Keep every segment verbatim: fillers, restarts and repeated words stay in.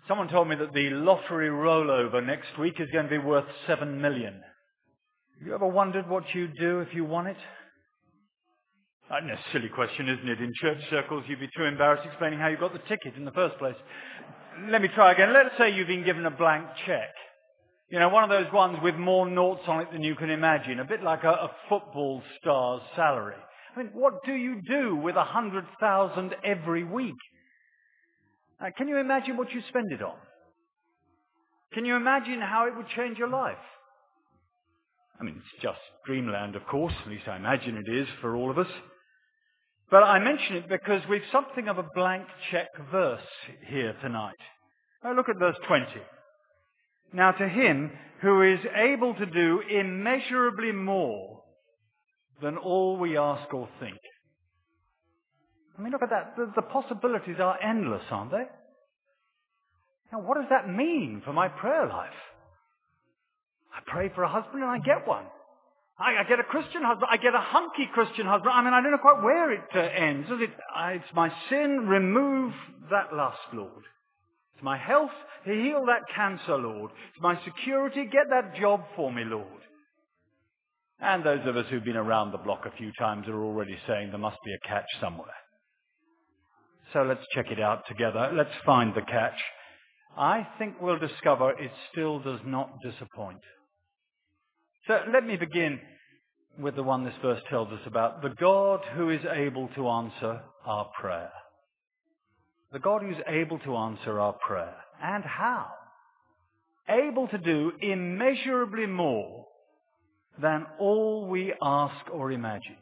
Someone told me that the lottery rollover next week is going to be worth seven million. Have you ever wondered what you'd do if you won it? That's a silly question, isn't it? In church circles, you'd be too embarrassed explaining how you got the ticket in the first place. Let me try again. Let's say you've been given a blank cheque. You know, one of those ones with more noughts on it than you can imagine, a bit like a, a football star's salary. I mean, what do you do with a hundred thousand every week? Uh, can you imagine what you spend it on? Can you imagine how it would change your life? I mean, it's just dreamland, of course, at least I imagine it is for all of us. But I mention it because we've something of a blank cheque verse here tonight. Now look at verse twenty. Now to him who is able to do immeasurably more than all we ask or think. I mean, look at that. The, the possibilities are endless, aren't they? Now, what does that mean for my prayer life? I pray for a husband and I get one. I, I get a Christian husband. I get a hunky Christian husband. I mean, I don't know quite where it uh, ends. Does it? I, it's my sin. Remove that lust, Lord. It's my health. Heal that cancer, Lord. It's my security. Get that job for me, Lord. And those of us who've been around the block a few times are already saying there must be a catch somewhere. So let's check it out together. Let's find the catch. I think we'll discover it still does not disappoint. So let me begin with the one this verse tells us about, the God who is able to answer our prayer. The God who's able to answer our prayer. And how? Able to do immeasurably more than all we ask or imagine.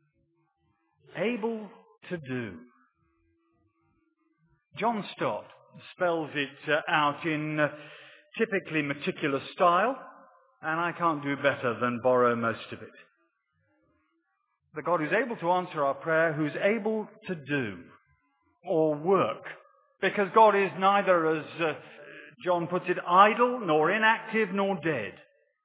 Able to do. John Stott spells it uh, out in uh, typically meticulous style, and I can't do better than borrow most of it. The God who's able to answer our prayer, who's able to do or work, because God is neither, as uh, John puts it, idle, nor inactive, nor dead.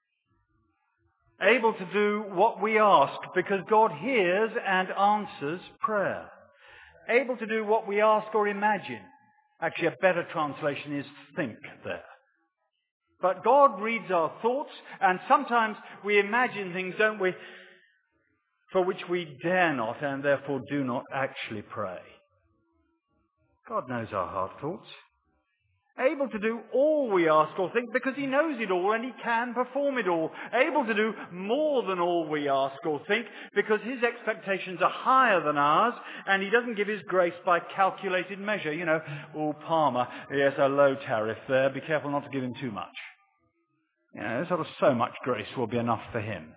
Able to do what we ask, because God hears and answers prayer. Able to do what we ask or imagine. Actually, a better translation is think there. But God reads our thoughts, and sometimes we imagine things, don't we, for which we dare not and therefore do not actually pray. God knows our heart thoughts. Able to do all we ask or think because he knows it all and he can perform it all. Able to do more than all we ask or think because his expectations are higher than ours and he doesn't give his grace by calculated measure. You know, oh, Palmer, yes, a low tariff there. Be careful not to give him too much. You know, sort of so much grace will be enough for him.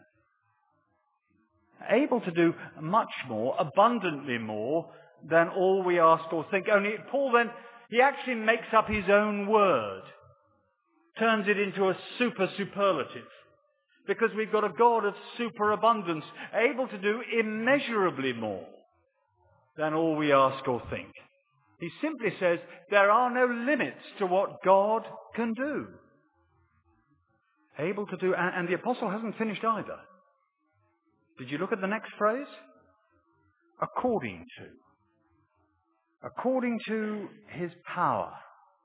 Able to do much more, abundantly more than all we ask or think. Only Paul then, he actually makes up his own word, turns it into a super superlative, because we've got a God of superabundance, able to do immeasurably more than all we ask or think. He simply says there are no limits to what God can do. Able to do, and the apostle hasn't finished either. Did you look at the next phrase? According to. According to his power.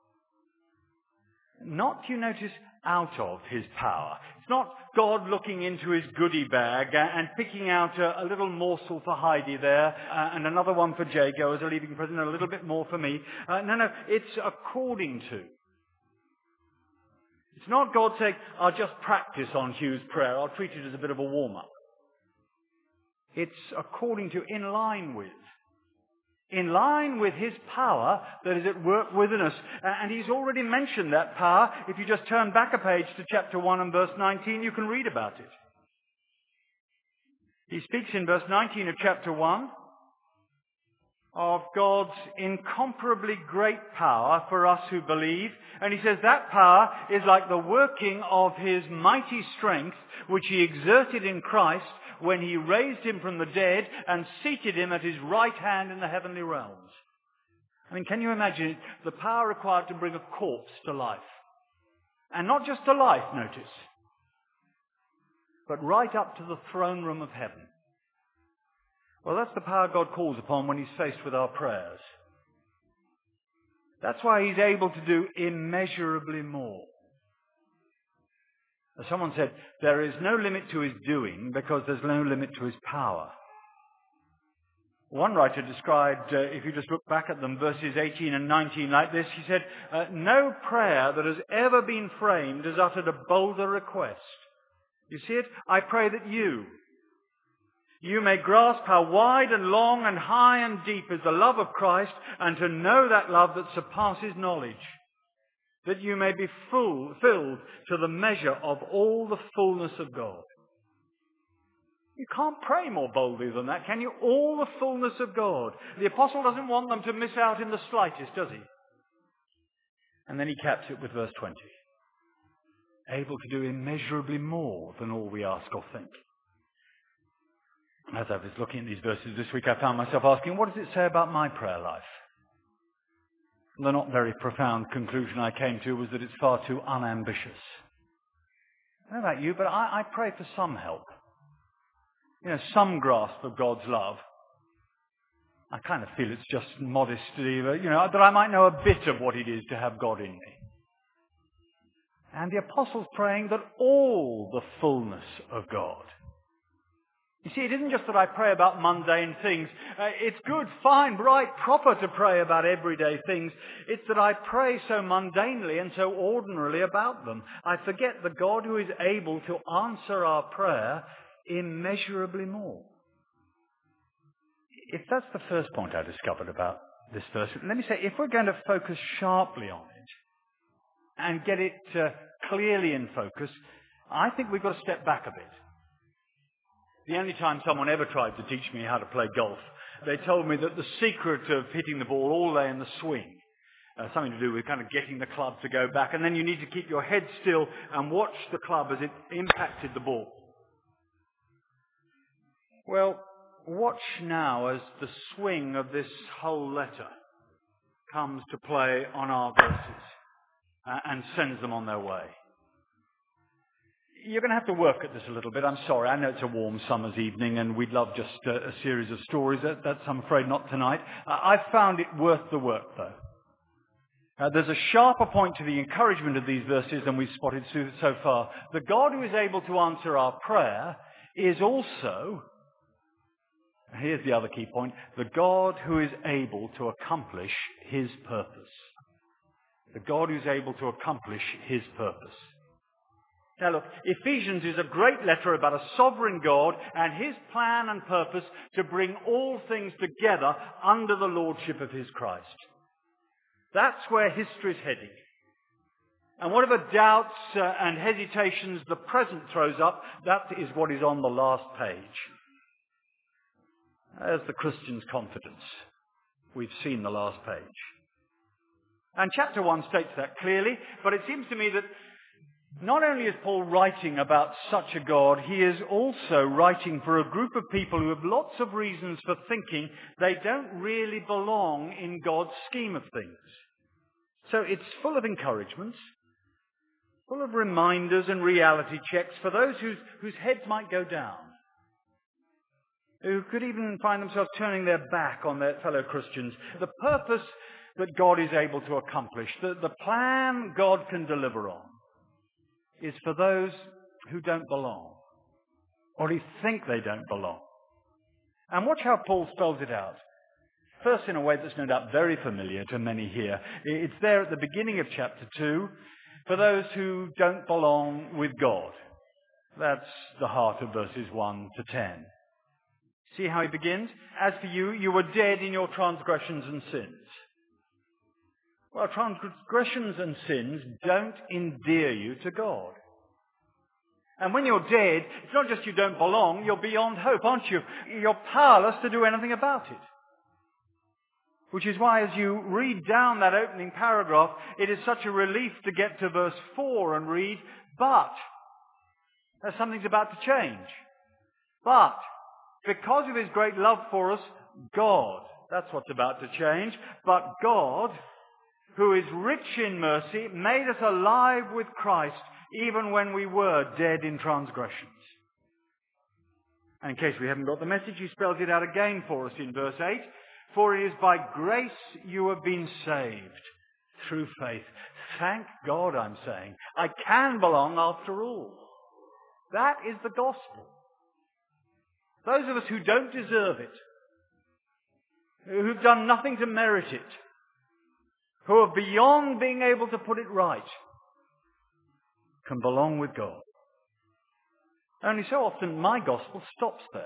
Not, you notice, out of his power. It's not God looking into his goodie bag and picking out a, a little morsel for Heidi there uh, and another one for Jago as a leaving present and a little bit more for me. Uh, no, no, it's according to. It's not God saying, I'll just practice on Hugh's prayer. I'll treat it as a bit of a warm-up. It's according to, in line with. In line with his power that is at work within us. And he's already mentioned that power. If you just turn back a page to chapter one and verse nineteen, you can read about it. He speaks in verse nineteen of chapter one of God's incomparably great power for us who believe. And he says that power is like the working of his mighty strength, which he exerted in Christ when he raised him from the dead and seated him at his right hand in the heavenly realms. I mean, can you imagine it? The power required to bring a corpse to life. And not just to life, notice, but right up to the throne room of heaven. Well, that's the power God calls upon when he's faced with our prayers. That's why he's able to do immeasurably more. As someone said, there is no limit to his doing because there's no limit to his power. One writer described, uh, if you just look back at them, verses eighteen and nineteen like this, he said, uh, no prayer that has ever been framed has uttered a bolder request. You see it? I pray that you, you may grasp how wide and long and high and deep is the love of Christ, and to know that love that surpasses knowledge, that you may be full, filled to the measure of all the fullness of God. You can't pray more boldly than that, can you? All the fullness of God. The apostle doesn't want them to miss out in the slightest, does he? And then he caps it with verse twenty. Able to do immeasurably more than all we ask or think. As I was looking at these verses this week, I found myself asking, what does it say about my prayer life? The not very profound conclusion I came to was that it's far too unambitious. I don't know about you, but I, I pray for some help. You know, some grasp of God's love. I kind of feel it's just modesty, you know, that I might know a bit of what it is to have God in me. And the apostle's praying that all the fullness of God. You see, it isn't just that I pray about mundane things. Uh, it's good, fine, right, proper to pray about everyday things. It's that I pray so mundanely and so ordinarily about them. I forget the God who is able to answer our prayer immeasurably more. If that's the first point I discovered about this verse, let me say, if we're going to focus sharply on it and get it uh, clearly in focus, I think we've got to step back a bit. The only time someone ever tried to teach me how to play golf, they told me that the secret of hitting the ball all lay in the swing. Uh, something to do with kind of getting the club to go back, and then you need to keep your head still and watch the club as it impacted the ball. Well, watch now as the swing of this whole letter comes to play on our verses uh, and sends them on their way. You're going to have to work at this a little bit. I'm sorry. I know it's a warm summer's evening and we'd love just uh, a series of stories. That, that's, I'm afraid, not tonight. Uh, I've found it worth the work, though. Uh, there's a sharper point to the encouragement of these verses than we've spotted so, so far. The God who is able to answer our prayer is also... Here's the other key point. The God who is able to accomplish his purpose. The God who's able to accomplish his purpose. Now look, Ephesians is a great letter about a sovereign God and his plan and purpose to bring all things together under the lordship of his Christ. That's where history is heading. And whatever doubts uh, and hesitations the present throws up, that is what is on the last page. There's the Christian's confidence. We've seen the last page. And chapter one states that clearly, but it seems to me that not only is Paul writing about such a God, he is also writing for a group of people who have lots of reasons for thinking they don't really belong in God's scheme of things. So it's full of encouragements, full of reminders and reality checks for those whose, whose heads might go down, who could even find themselves turning their back on their fellow Christians. The purpose that God is able to accomplish, the, the plan God can deliver on, is for those who don't belong, or who think they don't belong. And watch how Paul spells it out. First, in a way that's no doubt very familiar to many here. It's there at the beginning of chapter two, for those who don't belong with God. That's the heart of verses one to ten. See how he begins? As for you, you were dead in your transgressions and sins. Well, transgressions and sins don't endear you to God. And when you're dead, it's not just you don't belong, you're beyond hope, aren't you? You're powerless to do anything about it. Which is why as you read down that opening paragraph, it is such a relief to get to verse four and read, but, as something's about to change. But, because of his great love for us, God, that's what's about to change, but God, who is rich in mercy, made us alive with Christ, even when we were dead in transgressions. And in case we haven't got the message, he spells it out again for us in verse eight. For it is by grace you have been saved, through faith. Thank God, I'm saying. I can belong after all. That is the gospel. Those of us who don't deserve it, who've done nothing to merit it, who are beyond being able to put it right, can belong with God. Only so often my gospel stops there.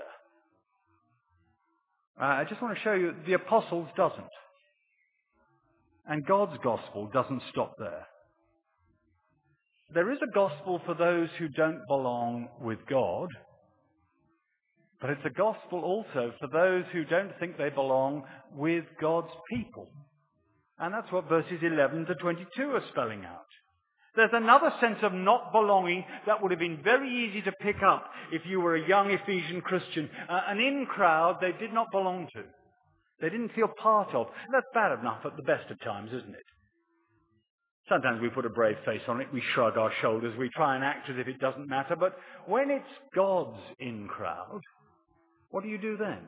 Uh, I just want to show you the apostles doesn't. And God's gospel doesn't stop there. There is a gospel for those who don't belong with God, but it's a gospel also for those who don't think they belong with God's people. And that's what verses eleven to twenty-two are spelling out. There's another sense of not belonging that would have been very easy to pick up if you were a young Ephesian Christian. Uh, an in-crowd they did not belong to. They didn't feel part of. That's bad enough at the best of times, isn't it? Sometimes we put a brave face on it, we shrug our shoulders, we try and act as if it doesn't matter. But when it's God's in-crowd, what do you do then?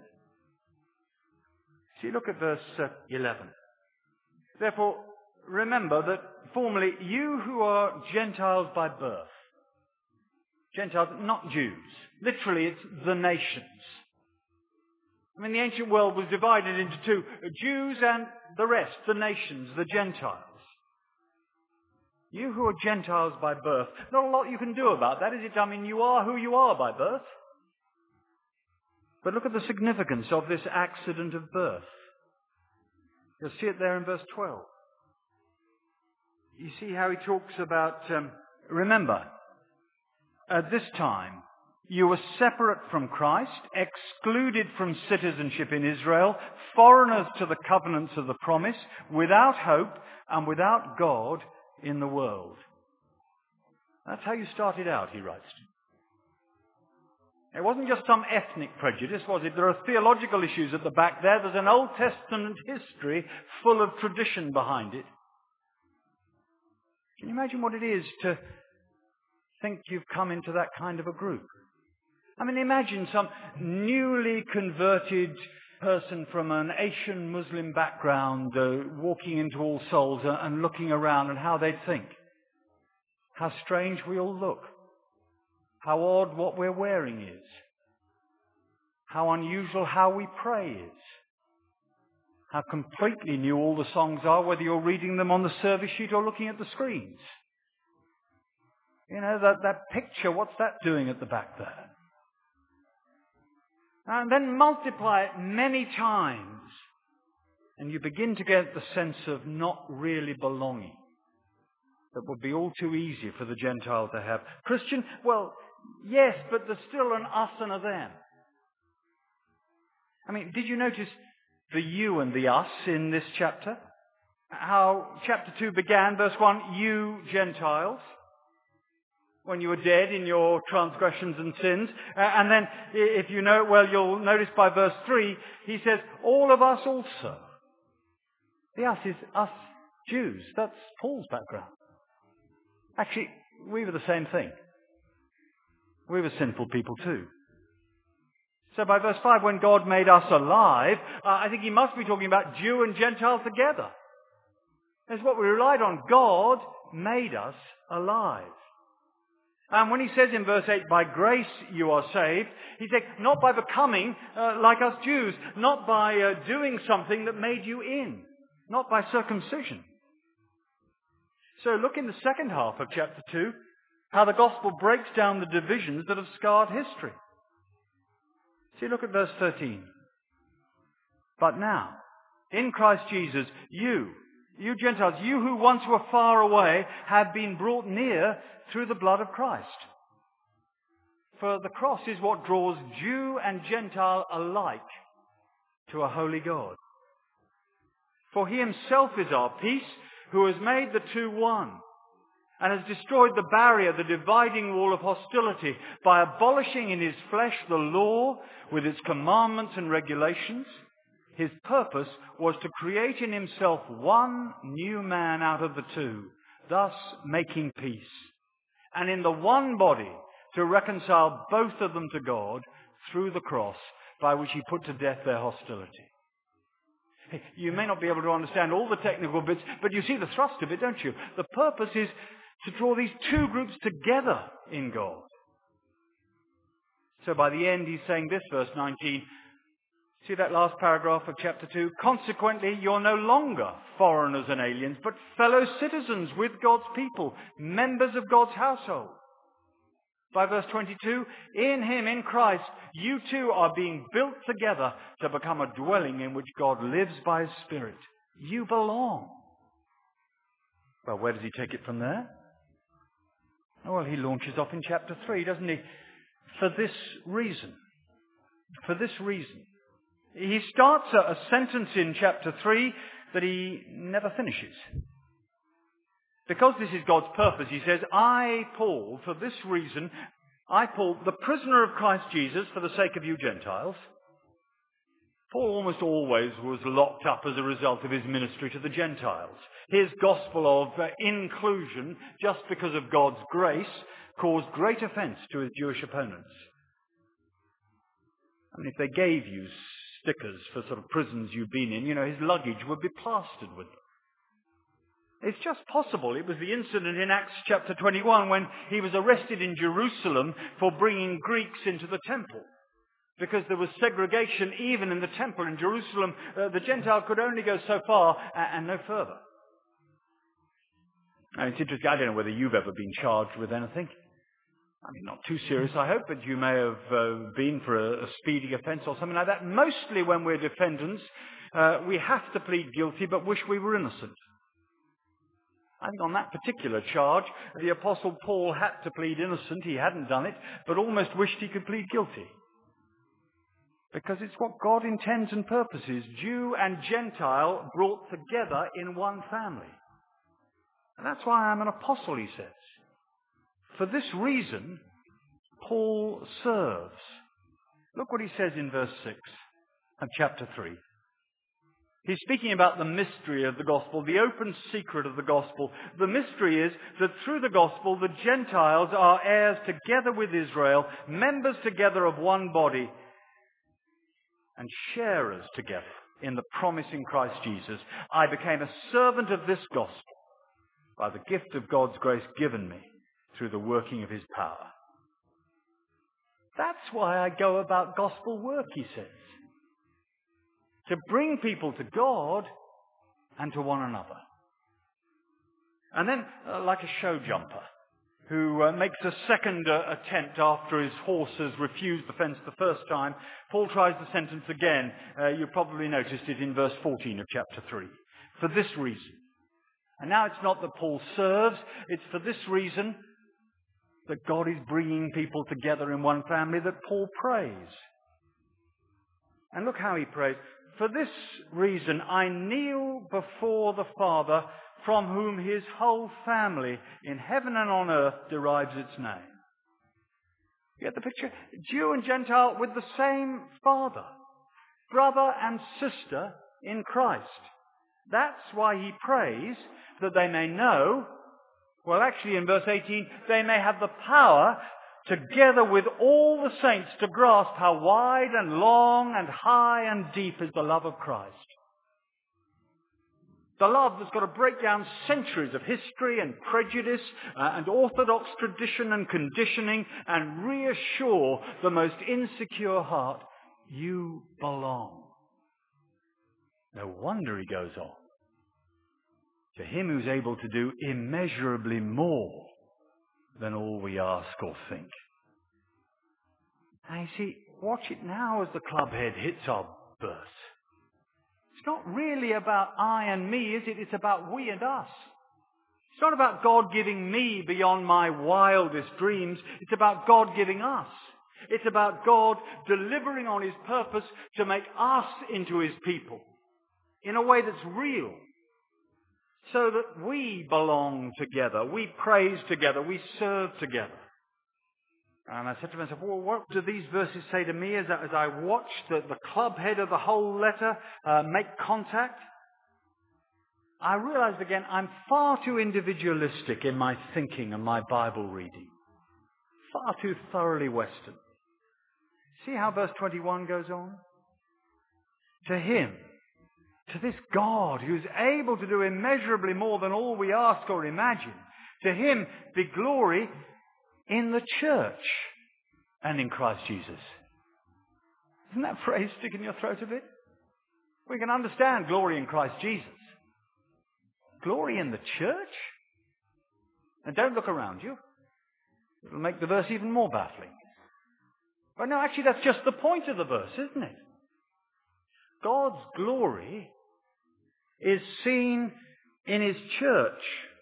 See, look at verse uh, eleven. Therefore, remember that formerly you who are Gentiles by birth, Gentiles, not Jews. Literally, it's the nations. I mean, the ancient world was divided into two, Jews and the rest, the nations, the Gentiles. You who are Gentiles by birth, not a lot you can do about that, is it? I mean, you are who you are by birth. But look at the significance of this accident of birth. You'll see it there in verse twelve. You see how he talks about, um, remember, at this time, you were separate from Christ, excluded from citizenship in Israel, foreigners to the covenants of the promise, without hope and without God in the world. That's how you started out, he writes. It wasn't just some ethnic prejudice, was it? There are theological issues at the back there. There's an Old Testament history full of tradition behind it. Can you imagine what it is to think you've come into that kind of a group? I mean, imagine some newly converted person from an Asian Muslim background uh, walking into All Souls uh, and looking around and how they'd think. How strange we all look. How odd what we're wearing is. How unusual how we pray is. How completely new all the songs are, whether you're reading them on the service sheet or looking at the screens. You know, that, that picture, what's that doing at the back there? And then multiply it many times, and you begin to get the sense of not really belonging that would be all too easy for the Gentile to have. Christian, well, yes, but there's still an us and a them. I mean, did you notice the you and the us in this chapter? How chapter two began, verse one, you Gentiles, when you were dead in your transgressions and sins. Uh, and then, if you know it well, you'll notice by verse three, he says, all of us also. The us is us Jews. That's Paul's background. Actually, we were the same thing. We were sinful people too. So by verse five, when God made us alive, uh, I think he must be talking about Jew and Gentile together. That's what we relied on. God made us alive. And when he says in verse eight, by grace you are saved, he said, not by becoming uh, like us Jews, not by uh, doing something that made you in, not by circumcision. So look in the second half of chapter two, how the gospel breaks down the divisions that have scarred history. See, look at verse thirteen. But now, in Christ Jesus, you, you Gentiles, you who once were far away, have been brought near through the blood of Christ. For the cross is what draws Jew and Gentile alike to a holy God. For he himself is our peace, who has made the two one, and has destroyed the barrier, the dividing wall of hostility, by abolishing in his flesh the law with its commandments and regulations. His purpose was to create in himself one new man out of the two, thus making peace. And in the one body to reconcile both of them to God through the cross, by which he put to death their hostility. You may not be able to understand all the technical bits, but you see the thrust of it, don't you? The purpose is to draw these two groups together in God. So by the end, he's saying this, verse nineteen. See that last paragraph of chapter two? Consequently, you're no longer foreigners and aliens, but fellow citizens with God's people, members of God's household. By verse twenty-two, in him, in Christ, you too are being built together to become a dwelling in which God lives by his Spirit. You belong. Well, where does he take it from there? Well, he launches off in chapter three, doesn't he? For this reason. For this reason. He starts a, a sentence in chapter three that he never finishes. Because this is God's purpose, he says, I, Paul, for this reason, I, Paul, the prisoner of Christ Jesus, for the sake of you Gentiles. Paul almost always was locked up as a result of his ministry to the Gentiles. His gospel of uh, inclusion, just because of God's grace, caused great offence to his Jewish opponents. I mean, if they gave you stickers for sort of prisons you've been in, you know, his luggage would be plastered with them. It's just possible. It was the incident in Acts chapter twenty-one when he was arrested in Jerusalem for bringing Greeks into the temple. Because there was segregation even in the temple in Jerusalem. Uh, the Gentile could only go so far and, and no further. And it's interesting, I don't know whether you've ever been charged with anything. I mean, not too serious, I hope, but you may have uh, been for a, a speeding offence or something like that. Mostly when we're defendants, uh, we have to plead guilty but wish we were innocent. I think on that particular charge, the Apostle Paul had to plead innocent. He hadn't done it, but almost wished he could plead guilty. Because it's what God intends and purposes, Jew and Gentile brought together in one family. And that's why I'm an apostle, he says. For this reason, Paul serves. Look what he says in verse six of chapter three. He's speaking about the mystery of the gospel, the open secret of the gospel. The mystery is that through the gospel, the Gentiles are heirs together with Israel, members together of one body, and sharers together in the promise in Christ Jesus. I became a servant of this gospel by the gift of God's grace given me through the working of his power. That's why I go about gospel work, he says. To bring people to God and to one another. And then, uh, like a show jumper who uh, makes a second uh, attempt after his horse has refused the fence the first time, Paul tries the sentence again. Uh, you probably noticed it in verse fourteen of chapter three. For this reason. And now it's not that Paul serves, it's for this reason that God is bringing people together in one family that Paul prays. And look how he prays. For this reason, I kneel before the Father, from whom his whole family in heaven and on earth derives its name. You get the picture? Jew and Gentile with the same Father, brother and sister in Christ. That's why he prays that they may know, well actually in verse eighteen, they may have the power together with all the saints to grasp how wide and long and high and deep is the love of Christ. The love that's got to break down centuries of history and prejudice uh, and orthodox tradition and conditioning and reassure the most insecure heart, you belong. No wonder he goes on. To him who's able to do immeasurably more than all we ask or think. And you see, watch it now as the club head hits our verse. It's not really about I and me, is it? It's about we and us. It's not about God giving me beyond my wildest dreams. It's about God giving us. It's about God delivering on his purpose to make us into his people in a way that's real. So that we belong together, we praise together, we serve together. And I said to myself, well, what do these verses say to me as I, as I watch the, the club head of the whole letter uh, make contact? I realized again, I'm far too individualistic in my thinking and my Bible reading. Far too thoroughly Western. See how verse twenty-one goes on? To him To this God who's able to do immeasurably more than all we ask or imagine. To him be glory in the church and in Christ Jesus. Isn't that phrase sticking in your throat a bit? We can understand glory in Christ Jesus. Glory in the church? And don't look around you. It'll make the verse even more baffling. But no, actually that's just the point of the verse, isn't it? God's glory is seen in his church,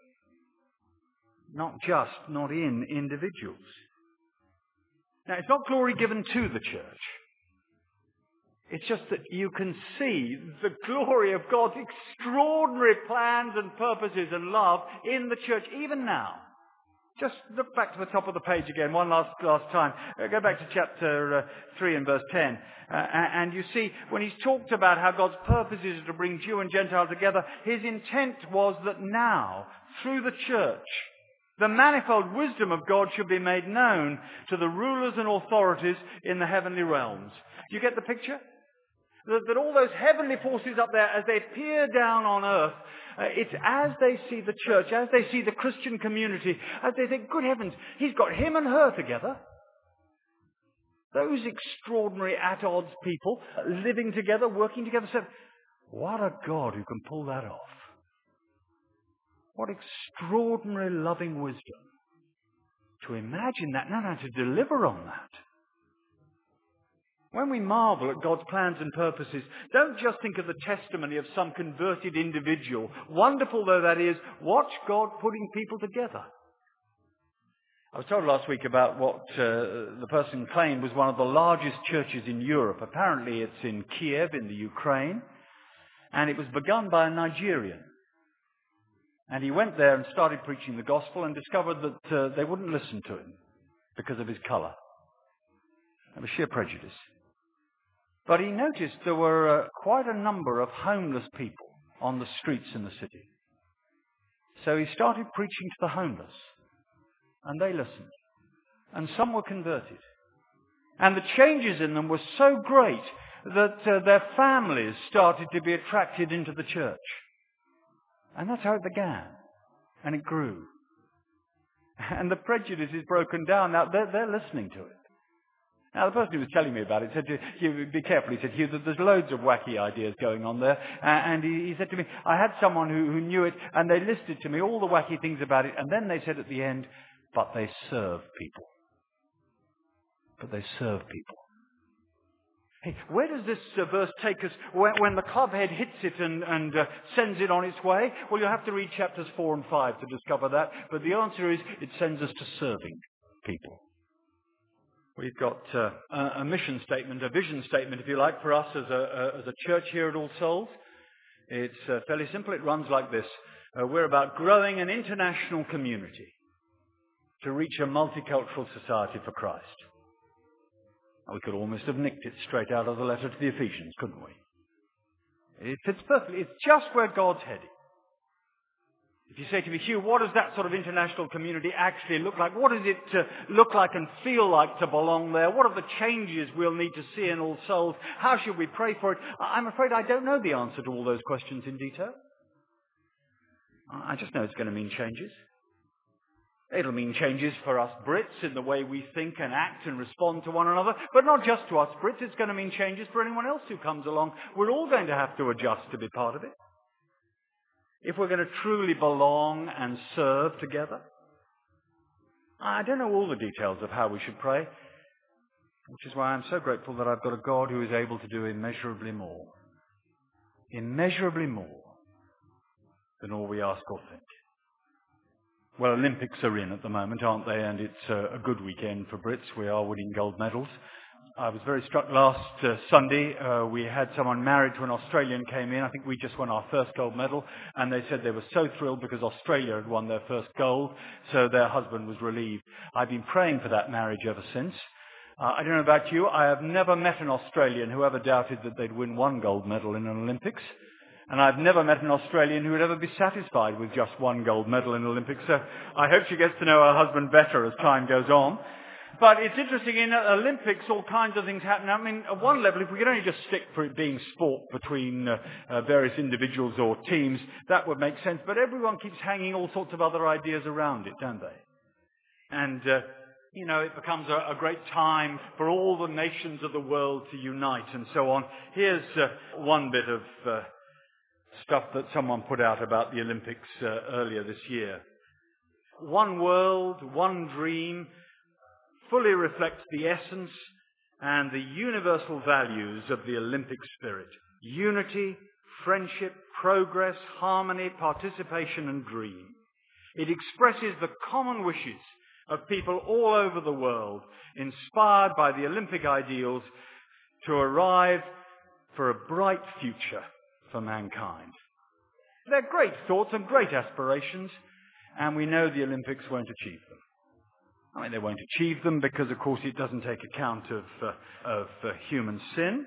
not just, not in individuals. Now, it's not glory given to the church. It's just that you can see the glory of God's extraordinary plans and purposes and love in the church, even now. Just look back to the top of the page again, one last last time. Uh, go back to chapter uh, three and verse ten. Uh, and you see, when he's talked about how God's purposes are to bring Jew and Gentile together, his intent was that now, through the church, the manifold wisdom of God should be made known to the rulers and authorities in the heavenly realms. Do you get the picture? That, that all those heavenly forces up there, as they peer down on earth, uh, it's as they see the church, as they see the Christian community, as they think, good heavens, he's got him and her together. Those extraordinary at odds people living together, working together. So, what a God who can pull that off. What extraordinary loving wisdom. To imagine that, no, no, to deliver on that. When we marvel at God's plans and purposes, don't just think of the testimony of some converted individual. Wonderful though that is, watch God putting people together. I was told last week about what uh, the person claimed was one of the largest churches in Europe. Apparently it's in Kiev in the Ukraine, and it was begun by a Nigerian. And he went there and started preaching the gospel and discovered that uh, they wouldn't listen to him because of his colour. It was sheer prejudice. But he noticed there were uh, quite a number of homeless people on the streets in the city. So he started preaching to the homeless. And they listened. And some were converted. And the changes in them were so great that uh, their families started to be attracted into the church. And that's how it began. And it grew. And the prejudice is broken down. Now, they're, they're listening to it. Now, the person who was telling me about it said, to, Hugh, be careful, he said, Hugh, there's loads of wacky ideas going on there. Uh, and he, he said to me, I had someone who, who knew it, and they listed to me all the wacky things about it, and then they said at the end, but they serve people. But they serve people. Hey, where does this uh, verse take us when, when the clubhead hits it and, and uh, sends it on its way? Well, you'll have to read chapters four and five to discover that. But the answer is, it sends us to serving people. We've got uh, a mission statement, a vision statement, if you like, for us as a, a, as a church here at All Souls. It's uh, fairly simple. It runs like this. Uh, we're about growing an international community to reach a multicultural society for Christ. We could almost have nicked it straight out of the letter to the Ephesians, couldn't we? It fits perfectly. It's just where God's heading. If you say to me, Hugh, what does that sort of international community actually look like? What does it uh, look like and feel like to belong there? What are the changes we'll need to see in All Souls? How should we pray for it? I'm afraid I don't know the answer to all those questions in detail. I just know it's going to mean changes. It'll mean changes for us Brits in the way we think and act and respond to one another. But not just to us Brits, it's going to mean changes for anyone else who comes along. We're all going to have to adjust to be part of it. If we're going to truly belong and serve together. I don't know all the details of how we should pray, which is why I'm so grateful that I've got a God who is able to do immeasurably more. Immeasurably more than all we ask or think. Well, Olympics are in at the moment, aren't they? And it's uh, a good weekend for Brits. We are winning gold medals. I was very struck last uh, Sunday. Uh, we had someone married to an Australian came in. I think we just won our first gold medal. And they said they were so thrilled because Australia had won their first gold. So their husband was relieved. I've been praying for that marriage ever since. Uh, I don't know about you. I have never met an Australian who ever doubted that they'd win one gold medal in an Olympics. And I've never met an Australian who would ever be satisfied with just one gold medal in the Olympics. So I hope she gets to know her husband better as time goes on. But it's interesting, in Olympics, all kinds of things happen. I mean, at one level, if we could only just stick for it being sport between uh, uh, various individuals or teams, that would make sense. But everyone keeps hanging all sorts of other ideas around it, don't they? And, uh, you know, it becomes a, a great time for all the nations of the world to unite and so on. Here's uh, one bit of uh, stuff that someone put out about the Olympics uh, earlier this year. One world, one dream, fully reflects the essence and the universal values of the Olympic spirit. Unity, friendship, progress, harmony, participation and dream. It expresses the common wishes of people all over the world, inspired by the Olympic ideals to arrive for a bright future for mankind. They're great thoughts and great aspirations, and we know the Olympics won't achieve them. I mean, they won't achieve them because, of course, it doesn't take account of, uh, of uh, human sin.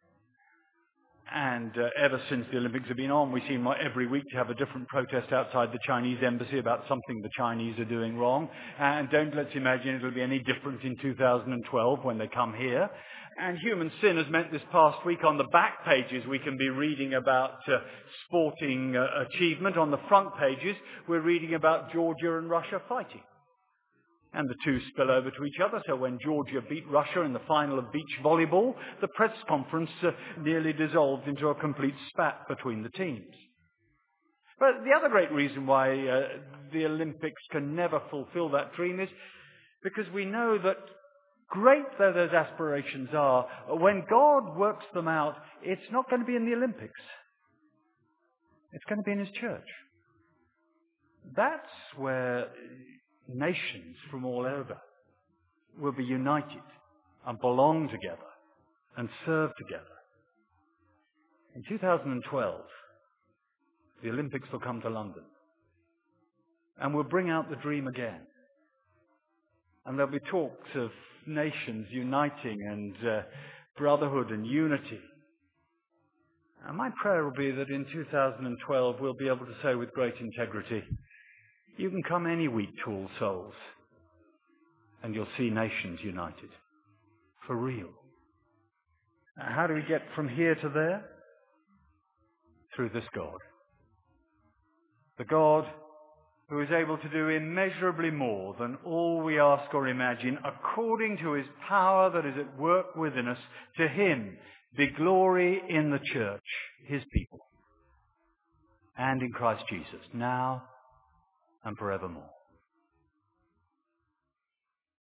And uh, ever since the Olympics have been on, we seem like every week to have a different protest outside the Chinese embassy about something the Chinese are doing wrong. And don't let's imagine it'll be any different in two thousand twelve when they come here. And human sin has meant this past week on the back pages we can be reading about uh, sporting uh, achievement. On the front pages we're reading about Georgia and Russia fighting. And the two spill over to each other. So when Georgia beat Russia in the final of beach volleyball, the press conference uh, nearly dissolved into a complete spat between the teams. But the other great reason why uh, the Olympics can never fulfill that dream is because we know that great though those aspirations are, when God works them out, it's not going to be in the Olympics. It's going to be in His church. That's where nations from all over will be united and belong together and serve together. In two thousand twelve, the Olympics will come to London and we'll bring out the dream again. And there'll be talks of nations uniting and uh, brotherhood and unity. And my prayer will be that in two thousand twelve we'll be able to say with great integrity, you can come any week to All Souls and you'll see nations united. For real. How do we get from here to there? Through this God. The God who is able to do immeasurably more than all we ask or imagine, according to His power that is at work within us. To Him be glory in the church, His people, and in Christ Jesus, now and forevermore.